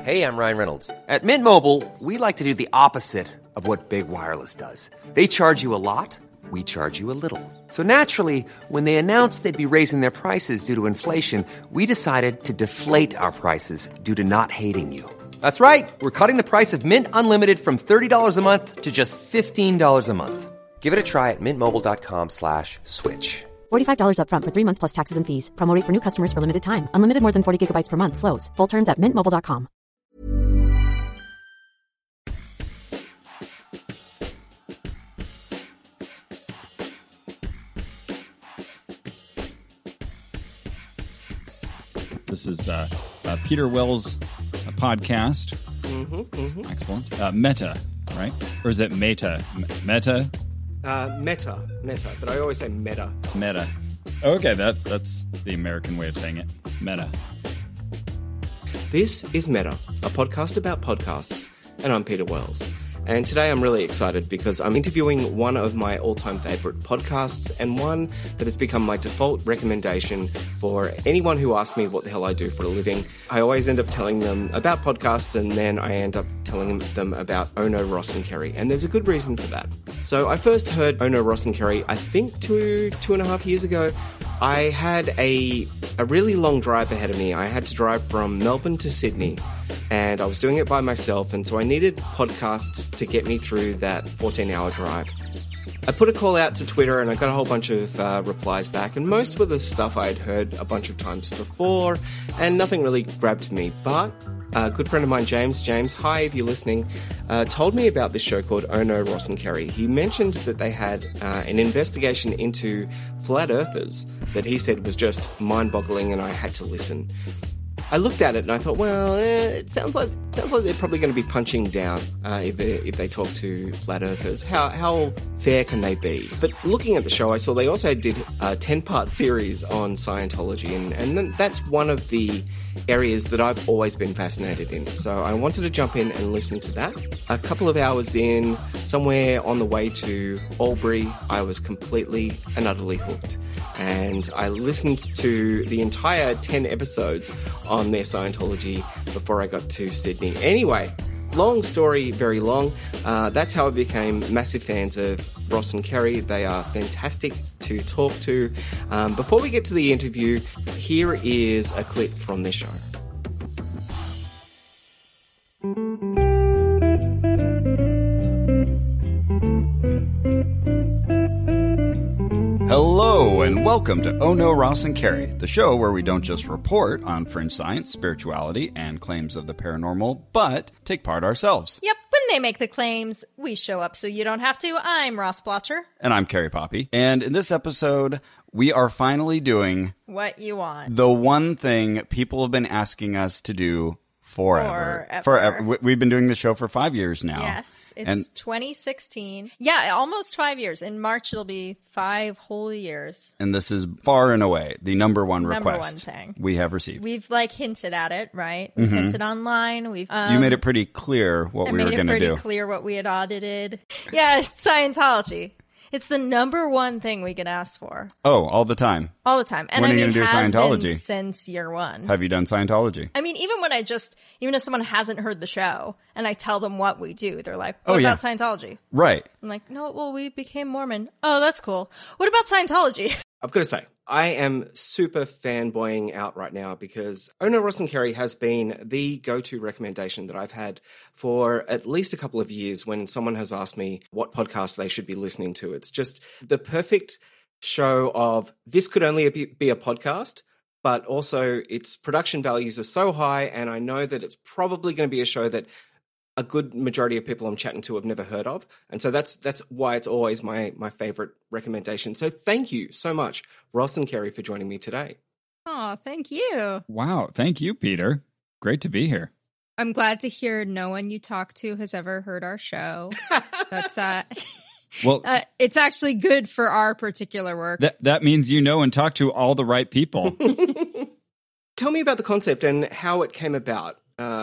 Hey, I'm Ryan Reynolds. At Mint Mobile, we like to do the opposite of what Big Wireless does. They charge you a lot, we charge you a little. So naturally, when they announced they'd be raising their prices due to inflation, we decided to deflate our prices due to not hating you. That's right. We're cutting the price of Mint Unlimited from $30 a month to just $15 a month. Give it a try at mintmobile.com/switch. $45 up front for 3 months plus taxes and fees. Promo rate for new customers for limited time. Unlimited more than 40 gigabytes per month. Slows full terms at mintmobile.com. This is Peter Wells' podcast. Excellent. Meta, right? Or is it Meta? Meta? Meta, but I always say meta. Meta. Okay, that's the American way of saying it. Meta. This is Meta, a podcast about podcasts, and I'm Peter Wells. And today I'm really excited because I'm interviewing one of my all-time favourite podcasts and one that has become my default recommendation for anyone who asks me what the hell I do for a living. I always end up telling them about podcasts and then I end up telling them about Ono, Ross and Kerry. And there's a good reason for that. So I first heard Ono, Ross and Kerry, I think two and a half years ago. I had a really long drive ahead of me. I had to drive from Melbourne to Sydney. And I was doing it by myself, and so I needed podcasts to get me through that 14-hour drive. I put a call out to Twitter, and I got a whole bunch of replies back, and most were the stuff I'd heard a bunch of times before, and nothing really grabbed me. But a good friend of mine, James, hi if you're listening, told me about this show called Ono, Ross and Kerry. He mentioned that they had an investigation into flat earthers that he said was just mind-boggling, and I had to listen. I looked at it and I thought, well, it sounds like they're probably going to be punching down if they talk to flat earthers. How fair can they be? But looking at the show, I saw they also did a 10-part series on Scientology, and that's one of the areas that I've always been fascinated in. So I wanted to jump in and listen to that. A couple of hours in, somewhere on the way to Albury, I was completely and utterly hooked. And I listened to the entire 10 episodes on their Scientology before I got to Sydney. Anyway, long story, very long. That's how I became massive fans of Ross and Kerry. They are fantastic to talk to. Before we get to the interview, here is a clip from their show. Hello, and welcome to Oh No, Ross and Kerry, the show where we don't just report on fringe science, spirituality, and claims of the paranormal, but take part ourselves. Yep, when they make the claims, we show up so you don't have to. I'm Ross Blotcher. And I'm Kerry Poppy. And in this episode, we are finally doing what you want. The one thing people have been asking us to do forever. We've been doing the show for 5 years now. Yes, it's 2016. Yeah, almost 5 years. In March, it'll be 5 whole years. And this is far and away the number one request thing we have received. We've hinted at it, right? We've hinted online. We've you made it pretty clear what we were going to do. Pretty clear what we had audited. Yeah, it's Scientology. It's the number one thing we get asked for. Oh, all the time. All the time. And when are you going to do Scientology? Been since year one. Have you done Scientology? I mean, even if someone hasn't heard the show and I tell them what we do, they're like, what about Scientology? Right. I'm like, no, well, we became Mormon. Oh, that's cool. What about Scientology? I've got to say, I am super fanboying out right now because Ono, Ross and Kerry has been the go-to recommendation that I've had for at least a couple of years when someone has asked me what podcast they should be listening to. It's just the perfect show of this could only be a podcast, but also its production values are so high, and I know that it's probably going to be a show that a good majority of people I'm chatting to have never heard of. And so that's why it's always my favorite recommendation. So thank you so much, Ross and Kerry, for joining me today. Oh, thank you. Wow. Thank you, Peter. Great to be here. I'm glad to hear no one you talk to has ever heard our show. That's well, it's actually good for our particular work. That means you know and talk to all the right people. Tell me about the concept and how it came about.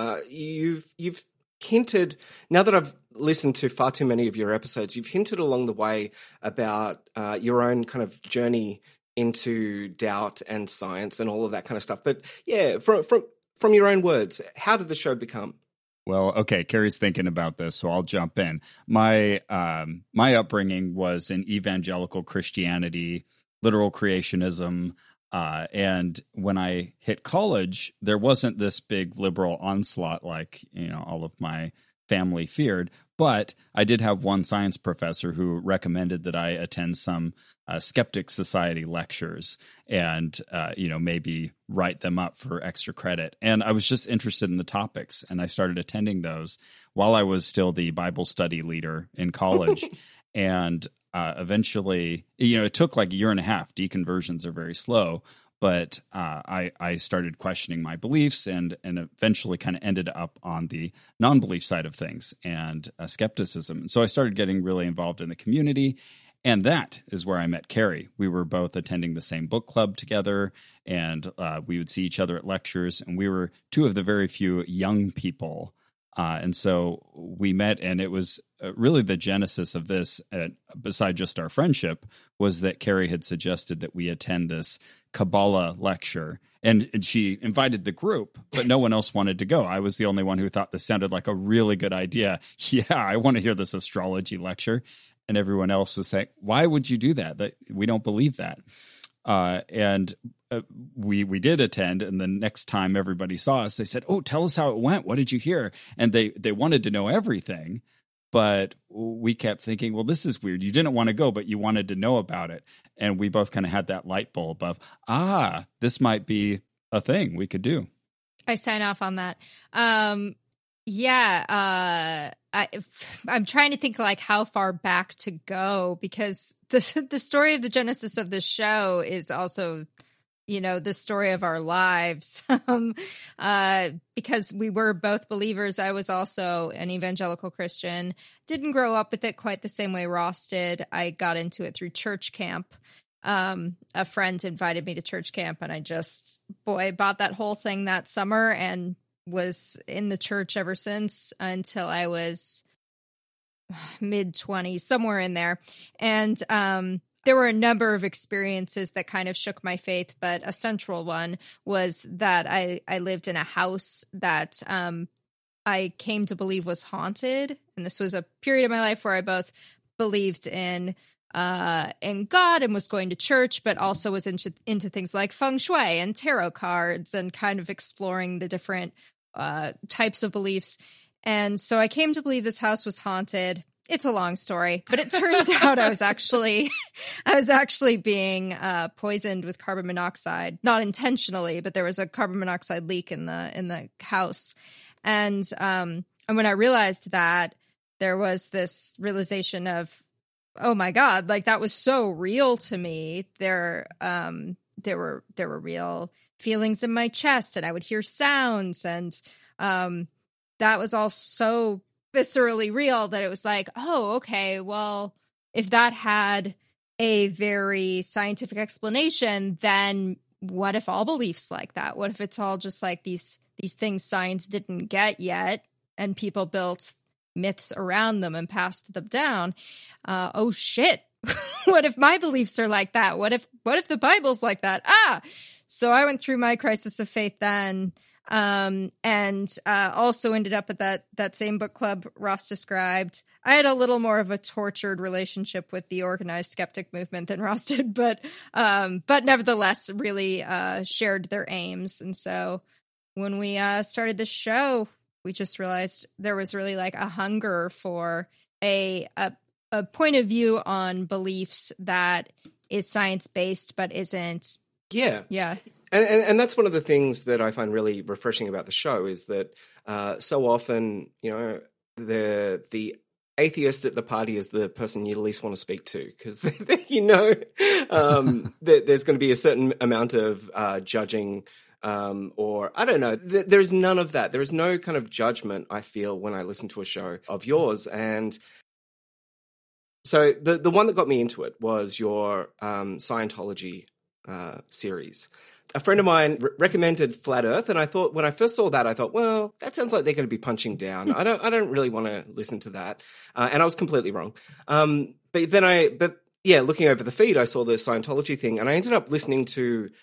You've hinted, now that I've listened to far too many of your episodes, you've hinted along the way about your own kind of journey into doubt and science and all of that kind of stuff. But yeah, from from your own words, how did the show become? Well, okay, Carrie's thinking about this, so I'll jump in. My upbringing was in evangelical Christianity, literal creationism, and when I hit college, there wasn't this big liberal onslaught like, all of my family feared. But I did have one science professor who recommended that I attend some Skeptic Society lectures and, maybe write them up for extra credit. And I was just interested in the topics, and I started attending those while I was still the Bible study leader in college. And eventually, it took like a year and a half. Deconversions are very slow. But I started questioning my beliefs and eventually kind of ended up on the non-belief side of things and skepticism. And so I started getting really involved in the community. And that is where I met Carrie. We were both attending the same book club together, and we would see each other at lectures. And we were two of the very few young people. And so we met, and it was really the genesis of this, beside just our friendship, was that Carrie had suggested that we attend this Kabbalah lecture. And she invited the group, but no one else wanted to go. I was the only one who thought this sounded like a really good idea. Yeah, I want to hear this astrology lecture. And everyone else was saying, why would you do that? We don't believe that. And we did attend, and the next time everybody saw us, they said, "Oh, tell us how it went. What did you hear?" And they wanted to know everything, but we kept thinking, well, this is weird. You didn't want to go, but you wanted to know about it. And we both kind of had that light bulb of, this might be a thing we could do. I sign off on that. I'm trying to think like how far back to go, because the story of the genesis of the show is also, the story of our lives. Because we were both believers. I was also an evangelical Christian. Didn't grow up with it quite the same way Ross did. I got into it through church camp. A friend invited me to church camp, and I bought that whole thing that summer and was in the church ever since until I was mid-20s, somewhere in there. And there were a number of experiences that kind of shook my faith, but a central one was that I lived in a house that I came to believe was haunted. And this was a period of my life where I both believed in God and was going to church, but also was into things like feng shui and tarot cards and kind of exploring the different types of beliefs. And so I came to believe this house was haunted. It's a long story, but it turns out I was actually being poisoned with carbon monoxide, not intentionally, but there was a carbon monoxide leak in the house. And when I realized that, there was this realization of, oh my God, like that was so real to me. There were real feelings in my chest, and I would hear sounds, and that was all so viscerally real that it was like, oh, okay, well, if that had a very scientific explanation, then what if all beliefs like that? What if it's all just like these things science didn't get yet, and people built myths around them and passed them down? Oh shit. What if my beliefs are like that? What if the Bible's like that? So I went through my crisis of faith then, and also ended up at that same book club Ross described. I had a little more of a tortured relationship with the organized skeptic movement than Ross did, but nevertheless really shared their aims. And so when we started the show, we just realized there was really like a hunger for a point of view on beliefs that is science-based but isn't. Yeah. And that's one of the things that I find really refreshing about the show is that so often, the atheist at the party is the person you least want to speak to, because that there's going to be a certain amount of judging, or I don't know. There's none of that. There is no kind of judgment, I feel, when I listen to a show of yours. And so the one that got me into it was your Scientology series. A friend of mine recommended Flat Earth, and I thought, when I first saw that, I thought, well, that sounds like they're going to be punching down. I don't really want to listen to that, and I was completely wrong. But looking over the feed, I saw the Scientology thing, and I ended up listening to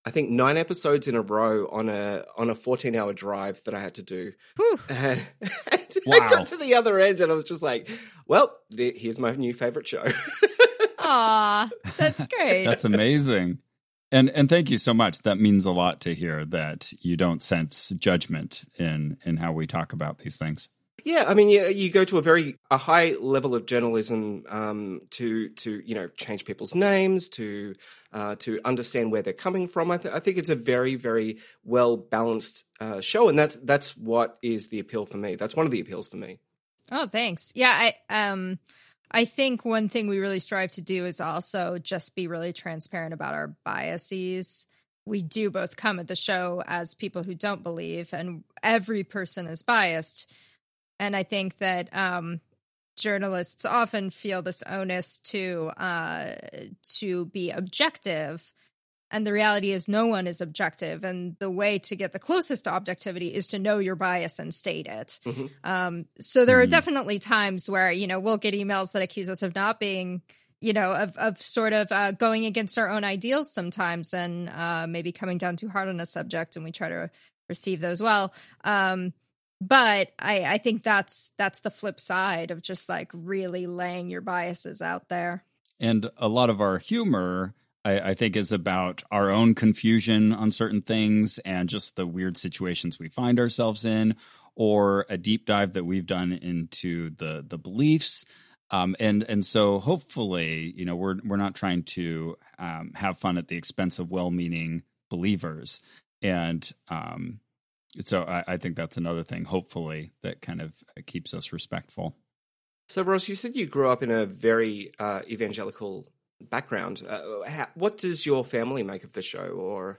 I think 9 episodes in a row on a 14-hour drive that I had to do. Whew. And Wow. I got to the other end and I was just like, well, here's my new favorite show. Aw, that's great. That's amazing. And thank you so much. That means a lot to hear that you don't sense judgment in how we talk about these things. Yeah, I mean, you go to a high level of journalism to change people's names, to understand where they're coming from. I think it's a very, very well balanced show, and that's what is the appeal for me. That's one of the appeals for me. Oh, thanks. Yeah, I think one thing we really strive to do is also just be really transparent about our biases. We do both come at the show as people who don't believe, and every person is biased. And I think that journalists often feel this onus to be objective. And the reality is no one is objective. And the way to get the closest to objectivity is to know your bias and state it. Mm-hmm. So there are definitely times where, we'll get emails that accuse us of not being, of sort of going against our own ideals sometimes and maybe coming down too hard on a subject. And we try to receive those well. But I think that's the flip side of just like really laying your biases out there. And a lot of our humor, I think, is about our own confusion on certain things and just the weird situations we find ourselves in, or a deep dive that we've done into the beliefs. And so hopefully, we're not trying to have fun at the expense of well-meaning believers. And so I think that's another thing, hopefully, that kind of keeps us respectful. So, Ross, you said you grew up in a very evangelical background. What does your family make of the show? Or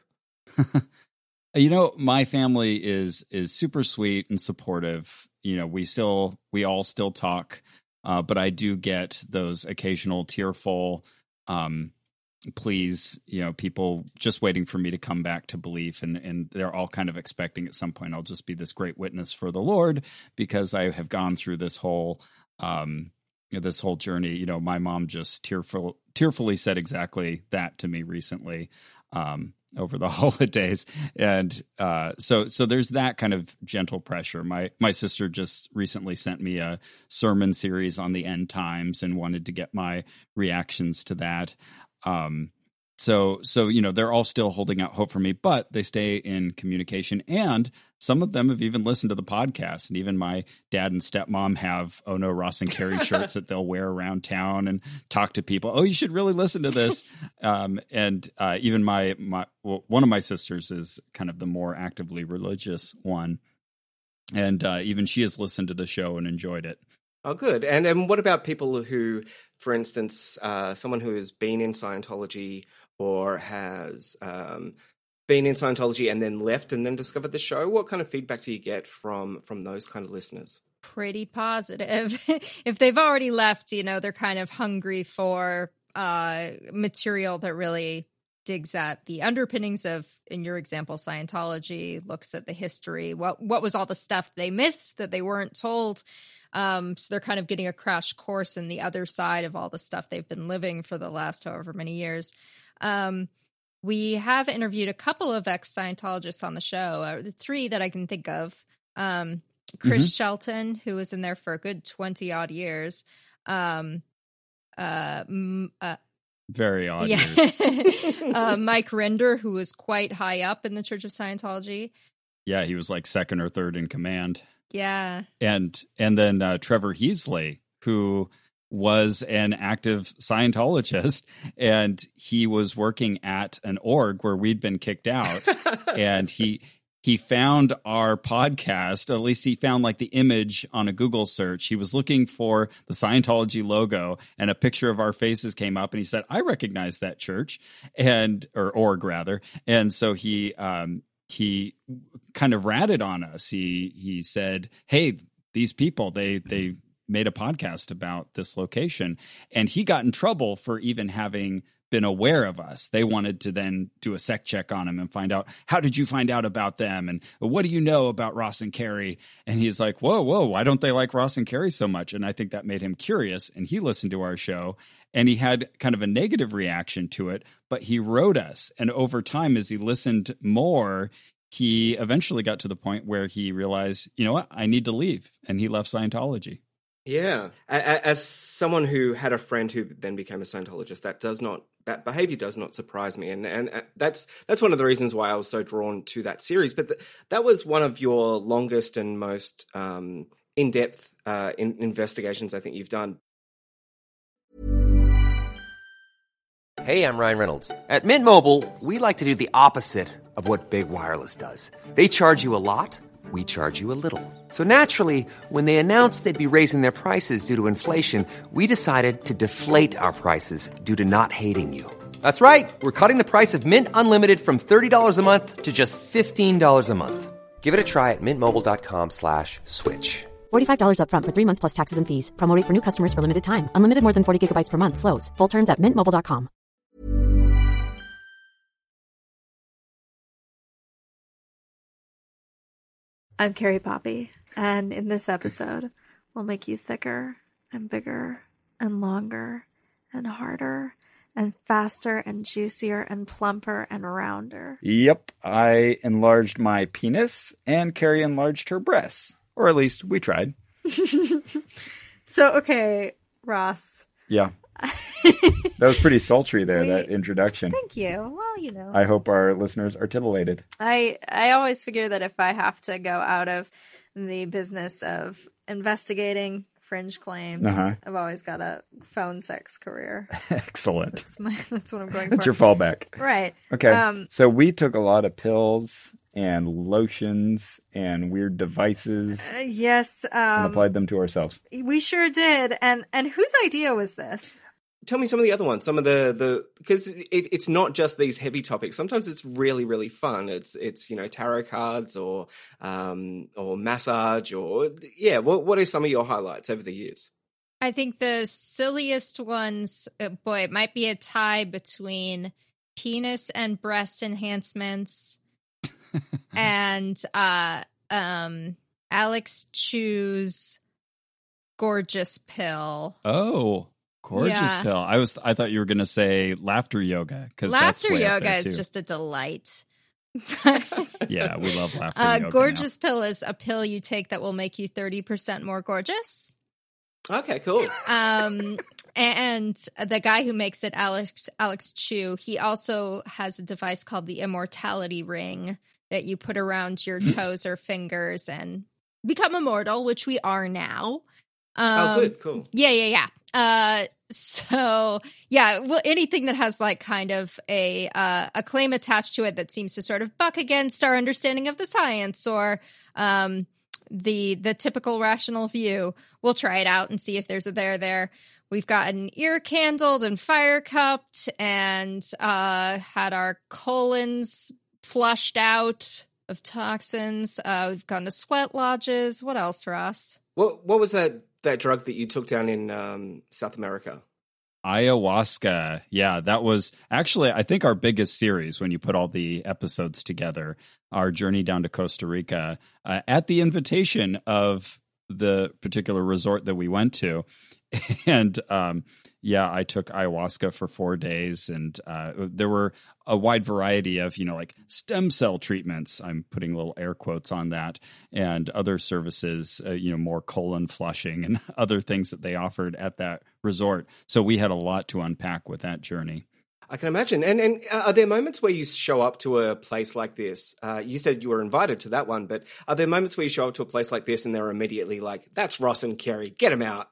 my family is super sweet and supportive. We all still talk, but I do get those occasional tearful pleas, people just waiting for me to come back to belief, and they're all kind of expecting at some point I'll just be this great witness for the Lord because I have gone through this whole journey. My mom just tearfully said exactly that to me recently over the holidays. And so there's that kind of gentle pressure. My sister just recently sent me a sermon series on the end times and wanted to get my reactions to that. So they're all still holding out hope for me, but they stay in communication, and some of them have even listened to the podcast. And even my dad and stepmom have "Oh No, Ross and Carrie" shirts that they'll wear around town and talk to people. Oh, you should really listen to this. And even one of my sisters is kind of the more actively religious one, and even she has listened to the show and enjoyed it. Oh, good. And what about people who, for instance, someone who has been in Scientology or has been in Scientology and then left and then discovered the show? What kind of feedback do you get from those kind of listeners? Pretty positive. If they've already left, they're kind of hungry for material that really digs at the underpinnings of, in your example, Scientology, looks at the history. What was all the stuff they missed that they weren't told? So they're kind of getting a crash course in the other side of all the stuff they've been living for the last however many years. We have interviewed a couple of ex-Scientologists on the show, 3 that I can think of. Chris Shelton, who was in there for a good 20-odd years. Very odd. Yeah. Mike Render, who was quite high up in the Church of Scientology. Yeah, he was like second or third in command. Yeah. And then Trevor Heasley, who was an active Scientologist, and he was working at an org where we'd been kicked out. And he found our podcast, at least he found like the image on a Google search. He was looking for the Scientology logo, and a picture of our faces came up, and he said, I recognize that church, or org rather. And so he kind of ratted on us. He said, hey, these people, they made a podcast about this location. And he got in trouble for even having been aware of us. They wanted to then do a sec check on him and find out, how did you find out about them? And what do you know about Ross and Carrie? And he's like, whoa, why don't they like Ross and Carrie so much? And I think that made him curious. And he listened to our show and he had kind of a negative reaction to it, but he wrote us. And over time, as he listened more, he eventually got to the point where he realized, you know what, I need to leave. And he left Scientology. Yeah. As someone who had a friend who then became a Scientologist, that behavior does not surprise me. And that's one of the reasons why I was so drawn to that series. But that was one of your longest and most in-depth investigations I think you've done. Hey, I'm Ryan Reynolds. At Mint Mobile, we like to do the opposite of what Big Wireless does. They charge you a lot. We charge you a little. So naturally, when they announced they'd be raising their prices due to inflation, we decided to deflate our prices due to not hating you. That's right. We're cutting the price of Mint Unlimited from $30 a month to just $15 a month. Give it a try at mintmobile.com/switch. $45 up front for 3 months plus taxes and fees. Promo rate for new customers for limited time. Unlimited more than 40 gigabytes per month. Slows full terms at mintmobile.com. I'm Carrie Poppy, and in this episode, we'll make you thicker and bigger and longer and harder and faster and juicier and plumper and rounder. Yep, I enlarged my penis and Carrie enlarged her breasts. Or at least we tried. So, okay, Ross. Yeah. That was pretty sultry there, that introduction. Thank you. Well, you know. I hope our listeners are titillated. I always figure that if I have to go out of the business of investigating fringe claims, I've always got a phone sex career. Excellent. That's what I'm going for. That's your fallback. Right. Okay. So we took a lot of pills and lotions and weird devices. Yes. And applied them to ourselves. We sure did. And whose idea was this? Tell me some of the other ones. Some of the because it's not just these heavy topics. Sometimes it's really, really fun. It's tarot cards or massage or What are some of your highlights over the years? I think the silliest ones, it might be a tie between penis and breast enhancements and Alex Chu's gorgeous pill. Oh. Gorgeous pill. I thought you were going to say laughter yoga. Laughter yoga is just a delight. Yeah, we love laughter yoga. Gorgeous pill is a pill you take that will make you 30% more gorgeous. Okay, cool. And the guy who makes it, Alex Chu, he also has a device called the Immortality Ring that you put around your toes or fingers and become immortal, which we are now. Oh, good, cool. Yeah. Anything that has like kind of a claim attached to it that seems to sort of buck against our understanding of the science or the typical rational view, we'll try it out and see if there's a there. We've gotten ear candled and fire cupped and had our colons flushed out of toxins. We've gone to sweat lodges. What else, Ross? What was that drug that you took down in South America? Ayahuasca. Yeah, that was actually, I think, our biggest series when you put all the episodes together. Our journey down to Costa Rica at the invitation of the particular resort that we went to. And I took ayahuasca for 4 days, and there were a wide variety of, like stem cell treatments. I'm putting little air quotes on that, and other services, more colon flushing and other things that they offered at that resort. So we had a lot to unpack with that journey. I can imagine. And are there moments where you show up to a place like this? You said you were invited to that one, but are there moments where you show up to a place like this and they're immediately like, that's Ross and Carrie, get him out?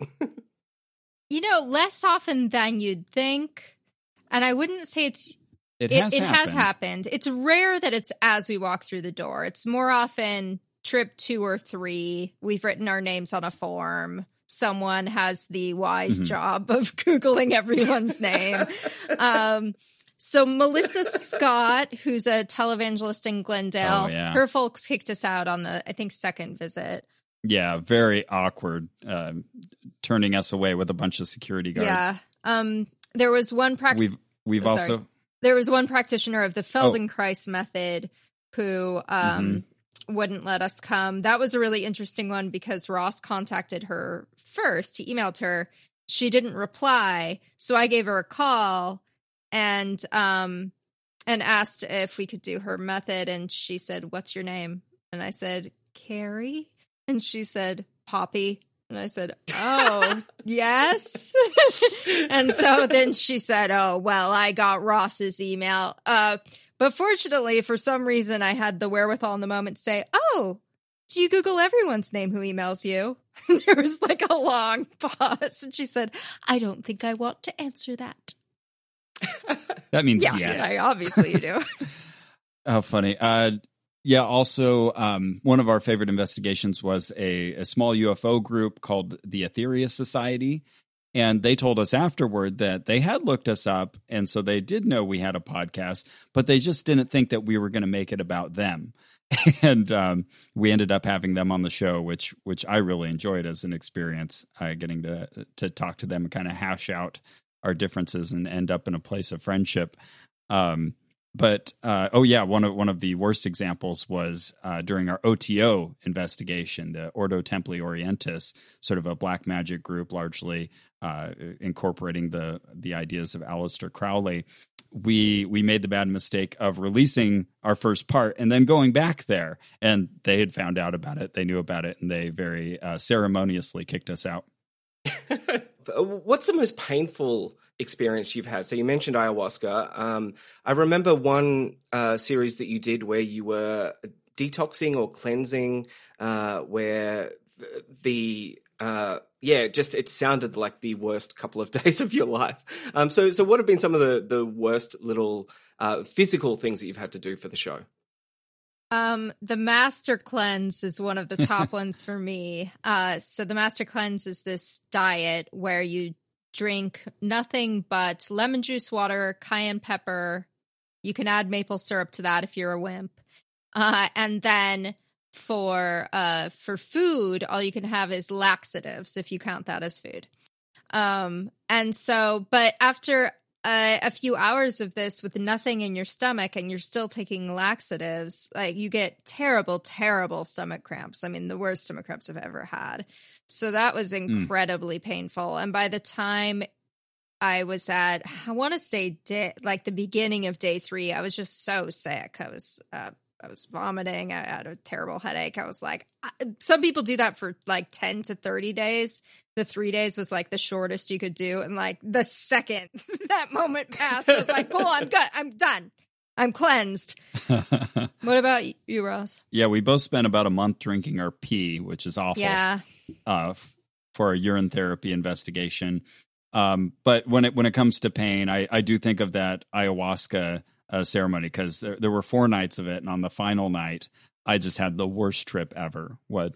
Less often than you'd think. And I wouldn't say it has happened. It's rare that it's as we walk through the door. It's more often trip 2 or 3. We've written our names on a form. Someone has the wise job of Googling everyone's name. So Melissa Scott, who's a televangelist in Glendale, her folks kicked us out on the, I think, second visit. Yeah, very awkward, turning us away with a bunch of security guards. Yeah. There was one practice. We've Sorry. also There was one practitioner of the Feldenkrais method who wouldn't let us come. That was a really interesting one because Ross contacted her first. He emailed her. She didn't reply, so I gave her a call and asked if we could do her method. And she said, "What's your name?" And I said, "Carrie." And she said, "Poppy." And I said, "Oh, yes." And so then she said, "Oh, well, I got Ross's email." But fortunately, for some reason, I had the wherewithal in the moment to say, "Oh, do you Google everyone's name who emails you?" And there was like a long pause. And she said, "I don't think I want to answer that." that means Yeah, yes. obviously you do. How funny. Yeah, also, one of our favorite investigations was a small UFO group called the Etheria Society. And they told us afterward that they had looked us up. And so they did know we had a podcast, but they just didn't think that we were going to make it about them. And we ended up having them on the show, which I really enjoyed as an experience, getting to talk to them and kind of hash out our differences and end up in a place of friendship. But one of the worst examples was during our OTO investigation, the Ordo Templi Orientis, sort of a black magic group, largely incorporating the ideas of Aleister Crowley. We made the bad mistake of releasing our first part and then going back there, and they had found out about it. They knew about it, and they very ceremoniously kicked us out. What's the most painful experience you've had? So you mentioned ayahuasca. I remember one series that you did where you were detoxing or cleansing, where it sounded like the worst couple of days of your life. So what have been some of the worst little physical things that you've had to do for the show? The Master Cleanse is one of the top ones for me. So the Master Cleanse is this diet where you drink nothing but lemon juice water, cayenne pepper. You can add maple syrup to that if you're a wimp. And then for food, all you can have is laxatives, if you count that as food. But after a few hours of this with nothing in your stomach and you're still taking laxatives, like you get terrible, terrible stomach cramps. I mean, the worst stomach cramps I've ever had. So that was incredibly painful. And by the time I was at, I want to say the beginning of day 3, I was just so sick. I was vomiting. I had a terrible headache. I was like, some people do that for like 10 to 30 days. The 3 days was like the shortest you could do. And like the second that moment passed, I was like, cool, I'm good. I'm done. I'm cleansed. What about you, Ross? Yeah, we both spent about a month drinking our pee, which is awful. Yeah. For a urine therapy investigation. But when it comes to pain, I do think of that ayahuasca ceremony, because there were 4 nights of it, and on the final night I just had the worst trip ever, what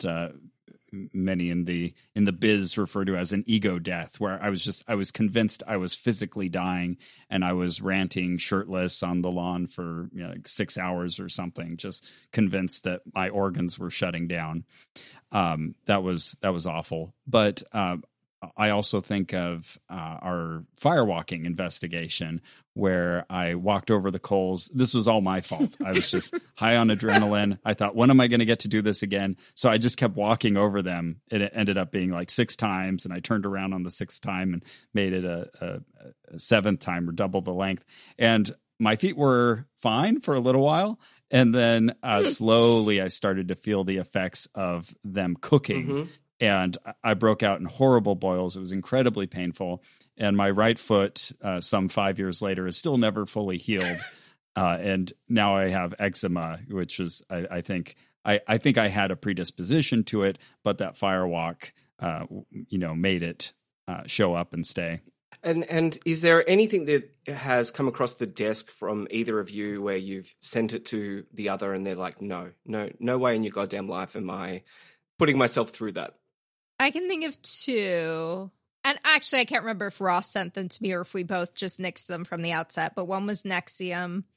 many in the biz refer to as an ego death, where I was convinced I was physically dying, and I was ranting shirtless on the lawn for like 6 hours or something, just convinced that my organs were shutting down. That was awful. But I also think of our firewalking investigation, where I walked over the coals. This was all my fault. I was just high on adrenaline. I thought, when am I going to get to do this again? So I just kept walking over them. It ended up being like 6 times, and I turned around on the 6th time and made it a 7th time, or double the length. And my feet were fine for a little while. And then slowly I started to feel the effects of them cooking. Mm-hmm. And I broke out in horrible boils. It was incredibly painful. And my right foot, some 5 years later, is still never fully healed. And now I have eczema, which is, I think I had a predisposition to it, but that firewalk, made it show up and stay. And is there anything that has come across the desk from either of you where you've sent it to the other and they're like, no way in your goddamn life am I putting myself through that? I can think of 2. And actually, I can't remember if Ross sent them to me or if we both just nixed them from the outset. But one was Nexium.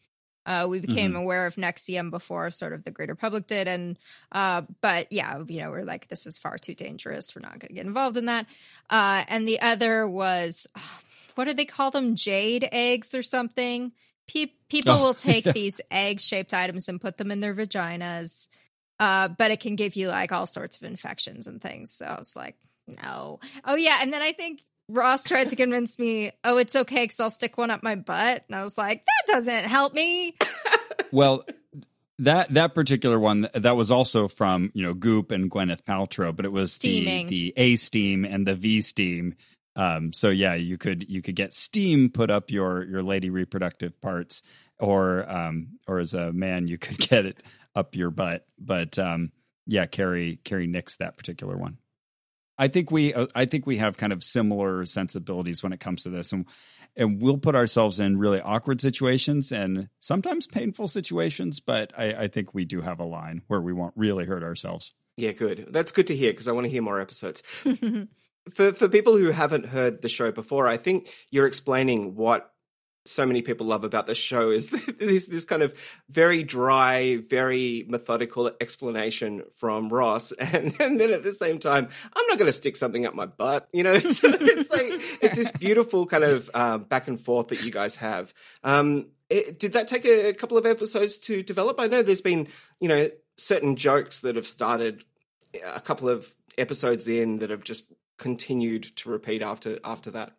We became aware of NXIVM before sort of the greater public did. And, but yeah, we're like, this is far too dangerous. We're not going to get involved in that. And the other was, what do they call them? Jade eggs or something? People will take these egg-shaped items and put them in their vaginas, but it can give you like all sorts of infections and things. So I was like, no. Oh, yeah. And then I think Ross tried to convince me, oh, it's okay because I'll stick one up my butt. And I was like, that doesn't help me. Well, that particular one, that was also from, Goop and Gwyneth Paltrow, but it was the A steam and the V steam. So yeah, you could get steam put up your lady reproductive parts, or as a man, you could get it up your butt. But yeah, Carrie nixed that particular one. I think we have kind of similar sensibilities when it comes to this, and we'll put ourselves in really awkward situations and sometimes painful situations. But I think we do have a line where we won't really hurt ourselves. Yeah, good. That's good to hear because I want to hear more episodes. For people who haven't heard the show before, I think you're explaining what so many people love about the show is this kind of very dry, very methodical explanation from Ross, and then at the same time, I'm not going to stick something up my butt. It's like it's this beautiful kind of back and forth that you guys have. Did that take a couple of episodes to develop? I know there's been certain jokes that have started a couple of episodes in that have just continued to repeat after that.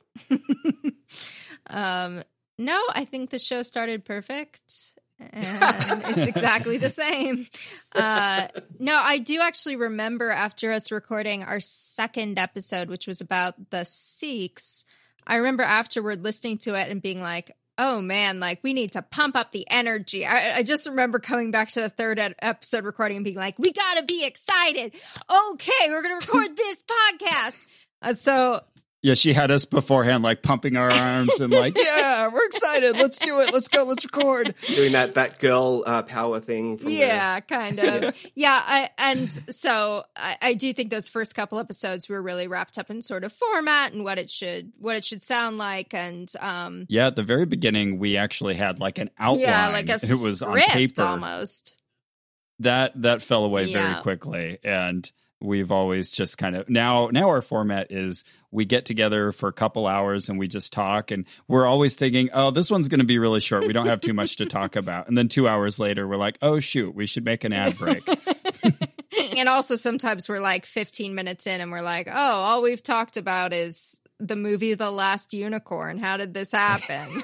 No, I think the show started perfect and it's exactly the same. No, I do actually remember after us recording our second episode, which was about the Sikhs, I remember afterward listening to it and being like, oh man, like we need to pump up the energy. I just remember coming back to the third episode recording and being like, we got to be excited. Okay, we're going to record this podcast. So yeah, she had us beforehand, like pumping our arms and like, yeah, we're excited. Let's do it. Let's go. Let's record. Doing that girl power thing. Kind of. Yeah. I do think those first couple episodes were really wrapped up in sort of format and what it should sound like. And yeah, at the very beginning, we actually had like an outline. Yeah, like a it was on paper almost. That fell away very quickly, and we've always just kind of now our format is we get together for a couple hours and we just talk, and we're always thinking, oh, this one's going to be really short. We don't have too much to talk about. And then 2 hours later, we're like, oh, shoot, we should make an ad break. And also sometimes we're like 15 minutes in and we're like, oh, all we've talked about is the movie The Last Unicorn. How did this happen?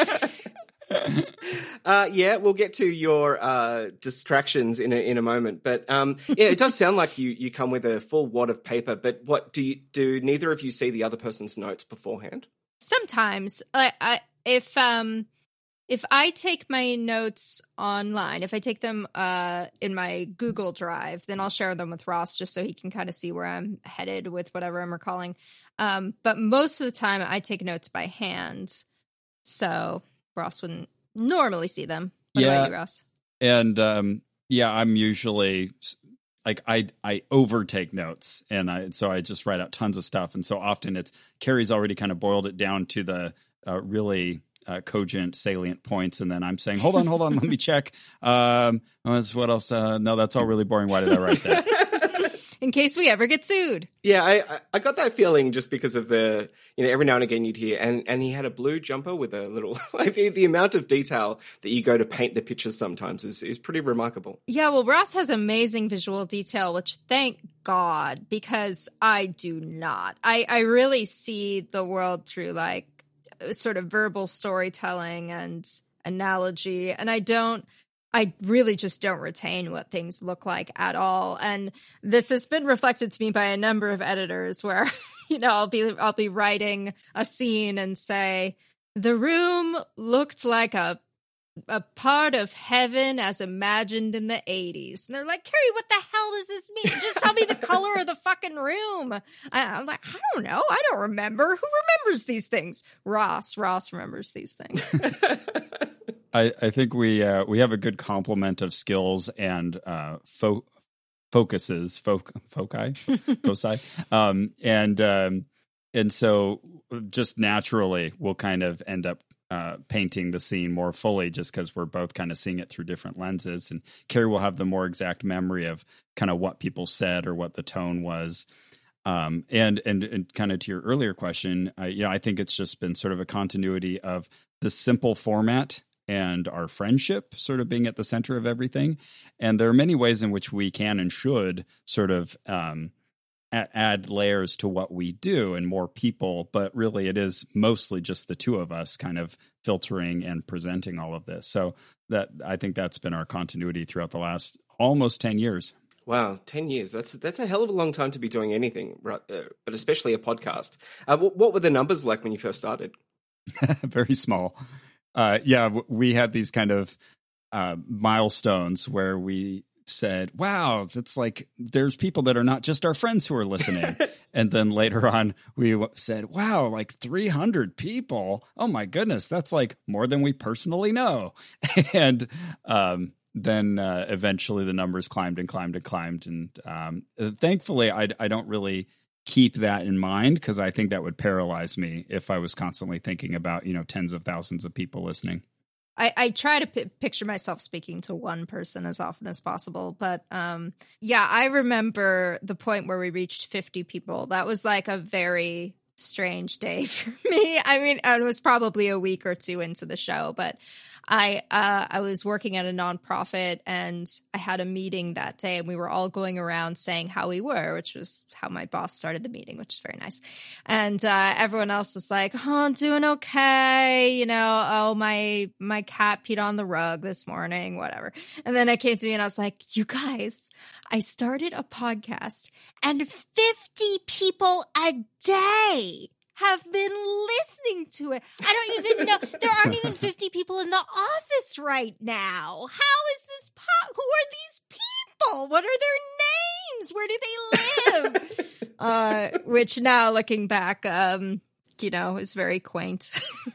Yeah, we'll get to your distractions in a moment, but yeah, it does sound like you come with a full wad of paper. But what do neither of you see the other person's notes beforehand? Sometimes, if I take my notes online, if I take them in my Google Drive, then I'll share them with Ross just so he can kind of see where I'm headed with whatever I'm recalling. But most of the time, I take notes by hand, so Ross wouldn't normally see them. What about you, Ross? And I'm usually like I overtake notes, and so I just write out tons of stuff, and so often it's Carrie's already kind of boiled it down to the really cogent, salient points, and then I'm saying, hold on, let me check. What else? No, that's all really boring. Why did I write that? In case we ever get sued. Yeah, I got that feeling just because of the, every now and again you'd hear, and he had a blue jumper with a little, like the amount of detail that you go to paint the pictures sometimes is pretty remarkable. Yeah, well, Ross has amazing visual detail, which thank God, because I do not. I really see the world through like sort of verbal storytelling and analogy, and I really just don't retain what things look like at all. And this has been reflected to me by a number of editors where, I'll be writing a scene and say, the room looked like a part of heaven as imagined in the 80s. And they're like, Carrie, what the hell does this mean? Just tell me the color of the fucking room. I'm like, I don't know. I don't remember. Who remembers these things? Ross remembers these things. I think we have a good complement of skills and foci, and so just naturally we'll kind of end up painting the scene more fully, just because we're both kind of seeing it through different lenses. And Carrie will have the more exact memory of kind of what people said or what the tone was. And kind of to your earlier question, I think it's just been sort of a continuity of the simple format and our friendship sort of being at the center of everything. And there are many ways in which we can and should sort of add layers to what we do and more people, but really it is mostly just the two of us kind of filtering and presenting all of this. So that I think that's been our continuity throughout the last almost 10 years. Wow, 10 years. That's a hell of a long time to be doing anything, right? But especially a podcast. What were the numbers like when you first started? Very small. We had these kind of milestones where we said, wow, that's like there's people that are not just our friends who are listening. And then later on we said, wow, like 300 people. Oh my goodness, that's like more than we personally know. And then eventually the numbers climbed and climbed and climbed. And thankfully I don't really keep that in mind, because I think that would paralyze me if I was constantly thinking about, tens of thousands of people listening. I try to picture myself speaking to one person as often as possible. But I remember the point where we reached 50 people. That was like a very strange day for me. I mean, it was probably a week or two into the show, but I was working at a nonprofit, and I had a meeting that day, and we were all going around saying how we were, which was how my boss started the meeting, which is very nice. And everyone else was like, "Oh, doing okay, oh, my cat peed on the rug this morning, whatever." And then it came to me, and I was like, "You guys, I started a podcast, and 50 people a day have been listening to it. I don't even know. There aren't even 50 people in the office right now. How is this who are these people? What are their names? Where do they live?" Which now looking back, is very quaint.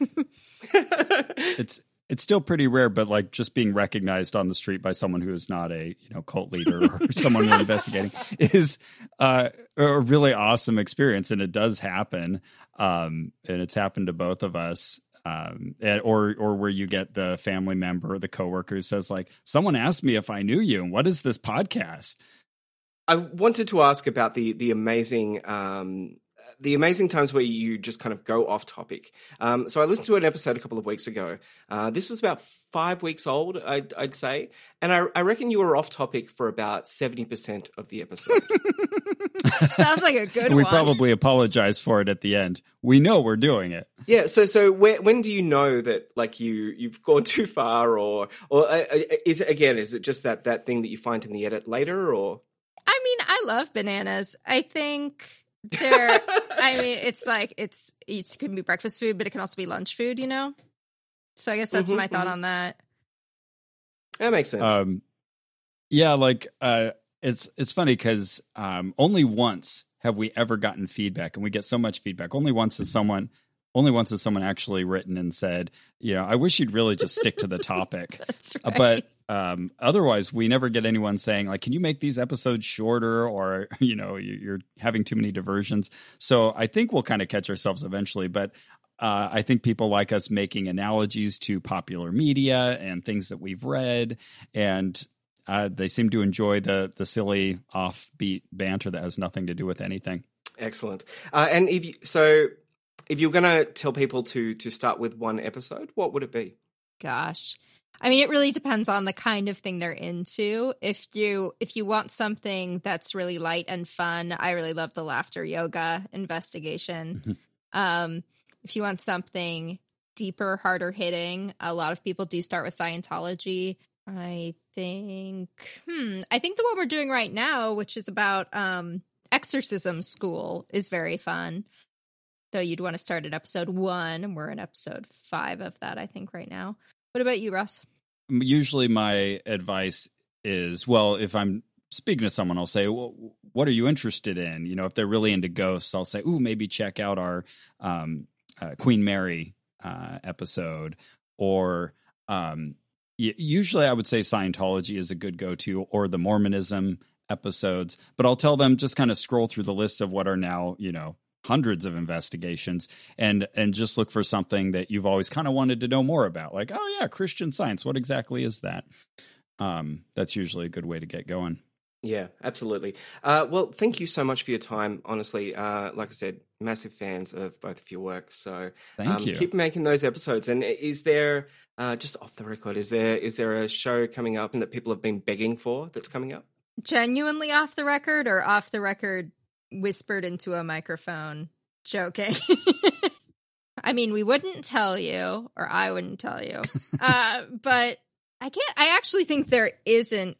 It's still pretty rare, but like just being recognized on the street by someone who is not a cult leader or someone we're investigating is a really awesome experience, and it does happen, and it's happened to both of us. Or where you get the family member or the coworker who says like, "Someone asked me if I knew you, and what is this podcast?" I wanted to ask about the amazing times where you just kind of go off topic. So I listened to an episode a couple of weeks ago. This was about 5 weeks old, I'd say. And I reckon you were off topic for about 70% of the episode. Sounds like a good one. We probably apologize for it at the end. We know we're doing it. Yeah. So when do you know that like you've gone too far, or is it just that thing that you find in the edit later, or? I mean, I love bananas. I think it's like it can be breakfast food, but it can also be lunch food, So I guess that's my thought on that. That makes sense. It's funny because only once have we ever gotten feedback, and we get so much feedback. Only once has someone actually written and said, "I wish you'd really just stick to the topic." That's right. But otherwise, we never get anyone saying like, "Can you make these episodes shorter?" Or you're having too many diversions. So I think we'll kind of catch ourselves eventually. But I think people like us making analogies to popular media and things that we've read, and they seem to enjoy the silly offbeat banter that has nothing to do with anything. Excellent. And if you're going to tell people to start with one episode, what would it be? Gosh. I mean, it really depends on the kind of thing they're into. If you want something that's really light and fun, I really love the laughter yoga investigation. If you want something deeper, harder hitting, a lot of people do start with Scientology. I think the one we're doing right now, which is about exorcism school, is very fun. Though you'd want to start at episode 1, and we're in episode 5 of that, I think, right now. What about you, Russ? Usually my advice is, well, if I'm speaking to someone, I'll say, well, what are you interested in? If they're really into ghosts, I'll say, ooh, maybe check out our Queen Mary episode. Or usually I would say Scientology is a good go-to, or the Mormonism episodes. But I'll tell them just kind of scroll through the list of what are now, hundreds of investigations, and just look for something that you've always kind of wanted to know more about. Like, oh yeah, Christian Science. What exactly is that? That's usually a good way to get going. Yeah, absolutely. Well, thank you so much for your time. Honestly, like I said, massive fans of both of your work. So thank you. Keep making those episodes. And is there, just off the record, is there a show coming up and that people have been begging for that's coming up? Genuinely off the record, or off the record whispered into a microphone joking? I mean, we wouldn't tell you, or I wouldn't tell you, but I actually think there isn't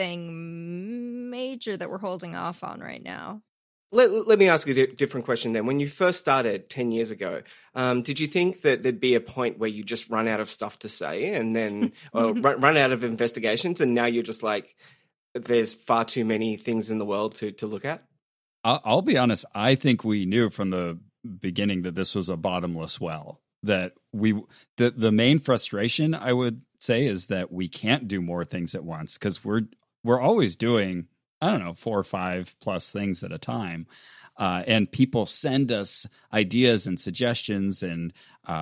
anything major that we're holding off on right now. Let me ask you a different question then. When you first started 10 years ago, did you think that there'd be a point where you just run out of stuff to say and then or run out of investigations, and now you're just like, there's far too many things in the world to look at? I'll be honest. I think we knew from the beginning that this was a bottomless well. That the main frustration, I would say, is that we can't do more things at once, because we're always doing, I don't know, 4 or 5 plus things at a time. And people send us ideas and suggestions and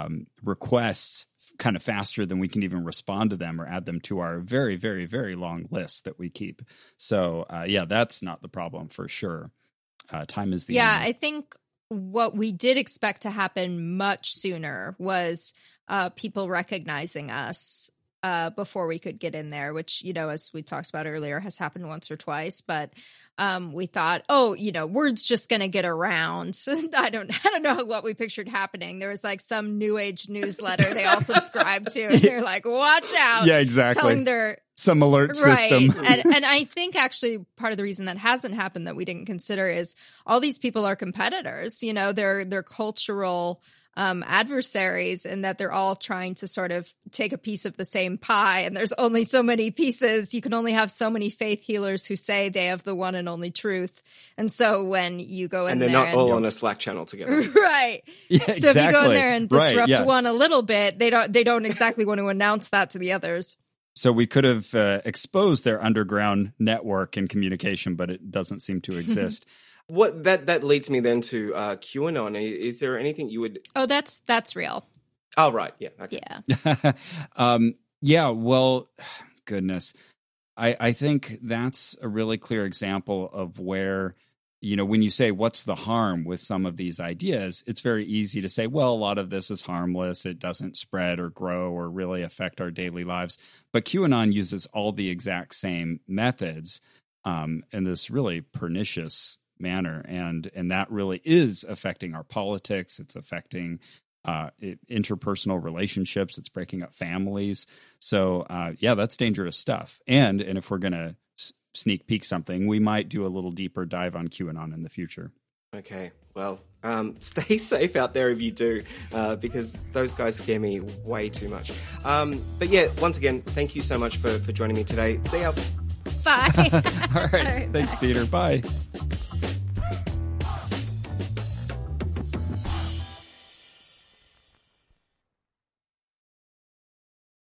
requests kind of faster than we can even respond to them or add them to our very, very, very long list that we keep. So yeah, that's not the problem for sure. Time is the enemy. I think what we did expect to happen much sooner was people recognizing us before we could get in there, which, as we talked about earlier, has happened once or twice. But we thought, word's just going to get around. I don't know what we pictured happening. There was like some new age newsletter they all subscribed to, and they're like, watch out. Yeah, exactly. Telling some alert system. and I think actually part of the reason that hasn't happened that we didn't consider is all these people are competitors. They're cultural adversaries, and that they're all trying to sort of take a piece of the same pie, and there's only so many pieces. You can only have so many faith healers who say they have the one and only truth. And so when you go in there, and they're not all on a Slack channel together, right? Yeah, so exactly. if you go in there and disrupt one a little bit, they don't exactly want to announce that to the others. So we could have exposed their underground network and communication, but it doesn't seem to exist. What that leads me then to QAnon. Is there anything you would? Oh, that's real. Oh, right. Yeah. Okay. Yeah. Yeah. Well, goodness, I think that's a really clear example of where, when you say what's the harm with some of these ideas, it's very easy to say, well, a lot of this is harmless. It doesn't spread or grow or really affect our daily lives. But QAnon uses all the exact same methods in this really pernicious manner, and that really is affecting our politics. It's affecting interpersonal relationships. It's breaking up families. So yeah, that's dangerous stuff. And if we're gonna sneak peek something, we might do a little deeper dive on QAnon in the future. Okay, well, stay safe out there if you do, because those guys scare me way too much. But yeah, once again, thank you so much for joining me today. See ya. Bye. All right. Thanks, Peter. Bye.